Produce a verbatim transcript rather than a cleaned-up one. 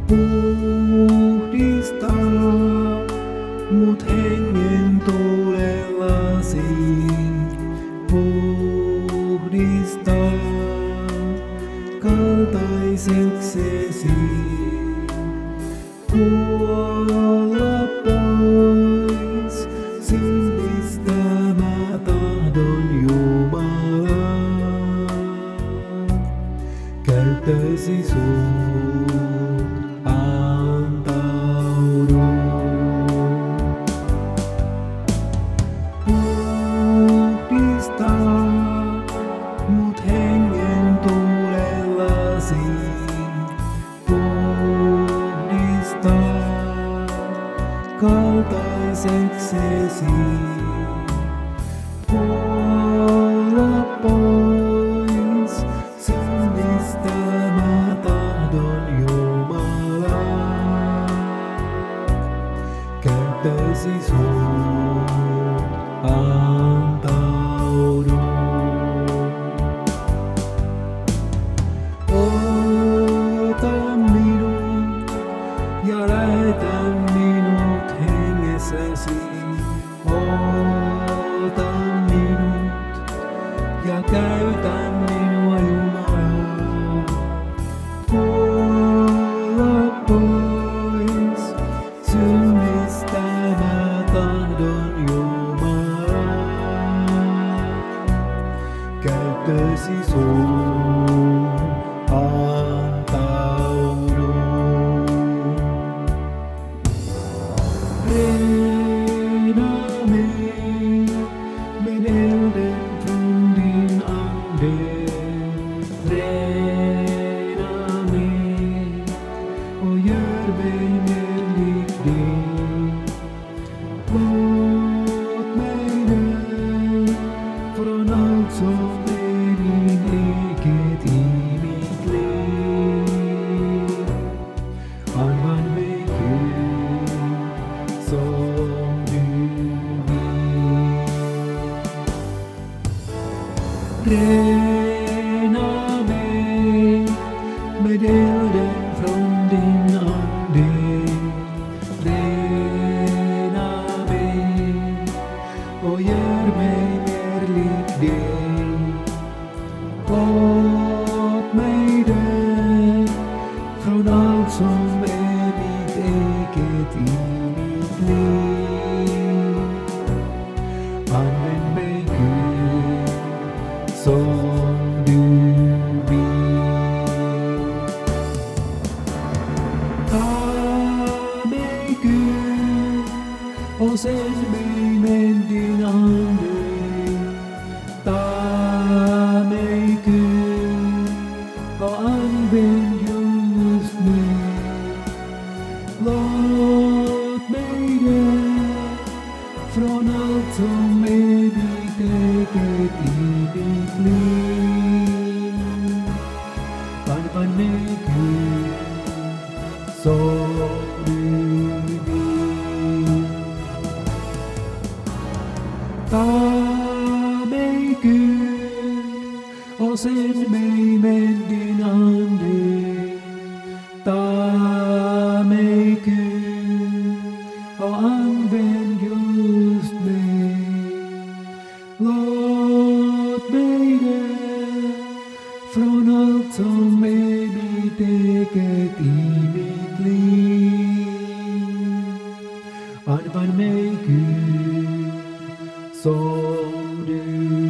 puhdistaa mut hengen tulellasi. Puhdistaa kaltaiseksesi. Kuolla pois synnistä mä tahdon Jumalaa. Käyttösi sun antaudun. Puhdistaa mut hengen tulellasi. Puhdistaa kaltaiseksesi. Kuolla pois synnistä mä tahdon Jumalaa. Käyttösi sun antaudun. Ota minut ja lähetä minut hengessäsi. Ota minut ja käytä minua Jumala. Kuolla pois synnistä mä tahdon Jumala. Käyttösi sun antaudun. Rena mig med elden från din ande. Rena mig och gör mig mer lik dig. Låt mig dö från allt som är din eget i mitt liv. Använd mig Gud som du vill. Rena mig med elden från din ande. Rena mig och gör mig mer lik dig. Låt mig dö från allt som är mitt eget i mitt liv. Använd mig Gud som du vill. Ta mig Gud och sänd mig med din ande. Ta mig Gud och använd just mig. Låt mig dö från allt som är mitt eget i mitt liv. Använd mig Gud som du vill. Ta mig Gud och sänd mig med din ande. Ta mig Gud och använd just mig. Låt mig dö från allt som är mitt eget i mitt liv. Använd mig Gud som du